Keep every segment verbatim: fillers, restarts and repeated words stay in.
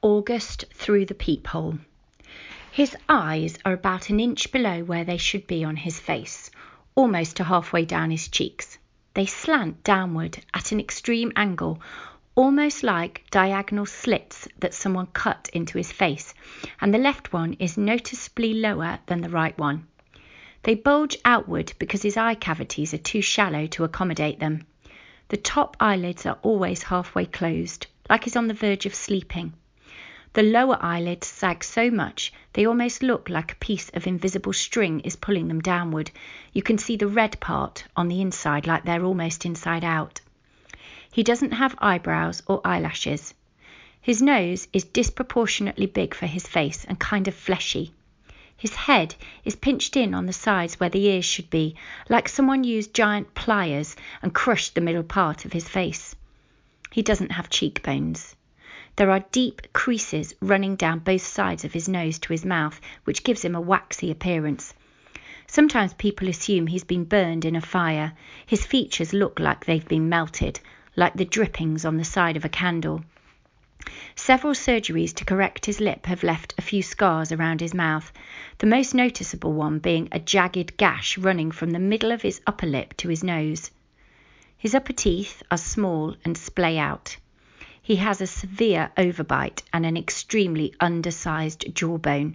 August through the peephole. His eyes are about an inch below where they should be on his face, almost to halfway down his cheeks. They slant downward at an extreme angle, almost like diagonal slits that someone cut into his face, and the left one is noticeably lower than the right one. They bulge outward because his eye cavities are too shallow to accommodate them. The top eyelids are always halfway closed, like he's on the verge of sleeping. The lower eyelids sag so much they almost look like a piece of invisible string is pulling them downward. You can see the red part on the inside, like they're almost inside out. He doesn't have eyebrows or eyelashes. His nose is disproportionately big for his face and kind of fleshy. His head is pinched in on the sides where the ears should be, like someone used giant pliers and crushed the middle part of his face. He doesn't have cheekbones. There are deep creases running down both sides of his nose to his mouth, which gives him a waxy appearance. Sometimes people assume he's been burned in a fire. His features look like they've been melted, like the drippings on the side of a candle. Several surgeries to correct his lip have left a few scars around his mouth, the most noticeable one being a jagged gash running from the middle of his upper lip to his nose. His upper teeth are small and splay out. He has a severe overbite and an extremely undersized jawbone.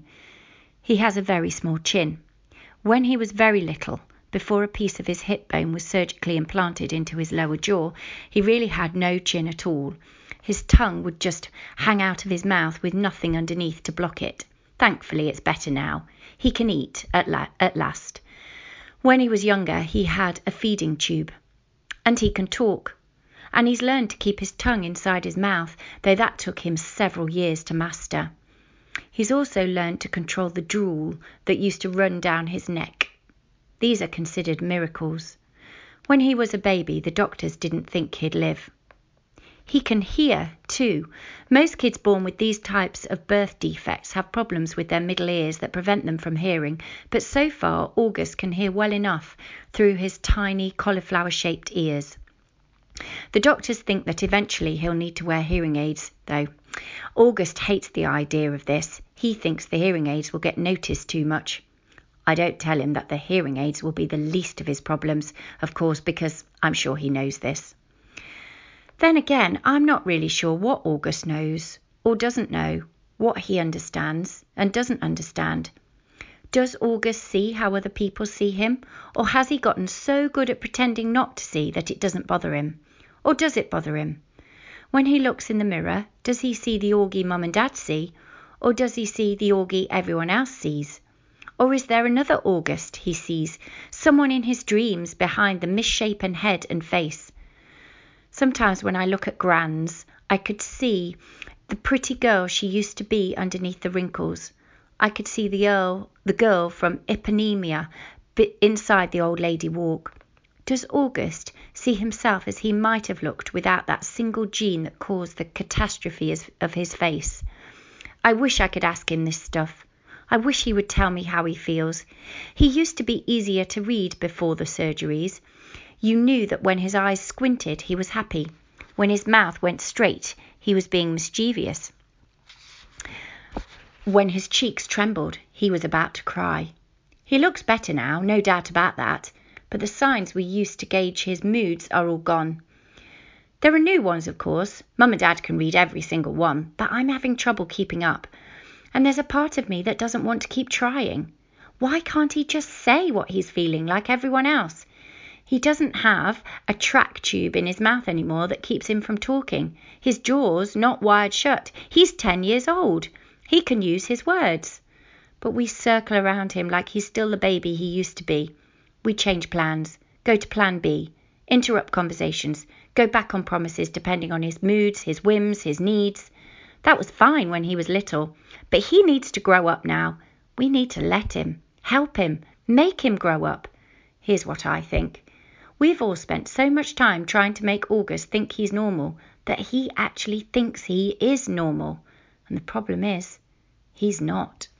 He has a very small chin. When he was very little, before a piece of his hip bone was surgically implanted into his lower jaw, he really had no chin at all. His tongue would just hang out of his mouth with nothing underneath to block it. Thankfully, it's better now. He can eat at, la- at last. When he was younger, he had a feeding tube. And he can talk. And he's learned to keep his tongue inside his mouth, though that took him several years to master. He's also learned to control the drool that used to run down his neck. These are considered miracles. When he was a baby, the doctors didn't think he'd live. He can hear, too. Most kids born with these types of birth defects have problems with their middle ears that prevent them from hearing, but so far August can hear well enough through his tiny cauliflower-shaped ears. The doctors think that eventually he'll need to wear hearing aids, though. August hates the idea of this. He thinks the hearing aids will get noticed too much. I don't tell him that the hearing aids will be the least of his problems, of course, because I'm sure he knows this. Then again, I'm not really sure what August knows or doesn't know, what he understands and doesn't understand. Does August see how other people see him, or has he gotten so good at pretending not to see that it doesn't bother him? Or does it bother him? When he looks in the mirror, does he see the Augie mum and dad see, or does he see the Augie everyone else sees? Or is there another August he sees, someone in his dreams behind the misshapen head and face? Sometimes when I look at Gran's, I could see the pretty girl she used to be underneath the wrinkles. I could see the girl, the girl from Ipanema inside the old lady walk. Does August see himself as he might have looked without that single gene that caused the catastrophe of his face? I wish I could ask him this stuff. I wish he would tell me how he feels. He used to be easier to read before the surgeries. You knew that when his eyes squinted, he was happy. When his mouth went straight, he was being mischievous. When his cheeks trembled, he was about to cry. He looks better now, no doubt about that, but the signs we used to gauge his moods are all gone. There are new ones, of course. Mum and Dad can read every single one, but I'm having trouble keeping up. And there's a part of me that doesn't want to keep trying. Why can't he just say what he's feeling like everyone else? He doesn't have a track tube in his mouth anymore that keeps him from talking. His jaw's not wired shut. He's ten years old. He can use his words. But we circle around him like he's still the baby he used to be. We change plans, go to plan B, interrupt conversations, go back on promises depending on his moods, his whims, his needs. That was fine when he was little, but he needs to grow up now. We need to let him, help him, make him grow up. Here's what I think. We've all spent so much time trying to make August think he's normal that he actually thinks he is normal. And the problem is, he's not.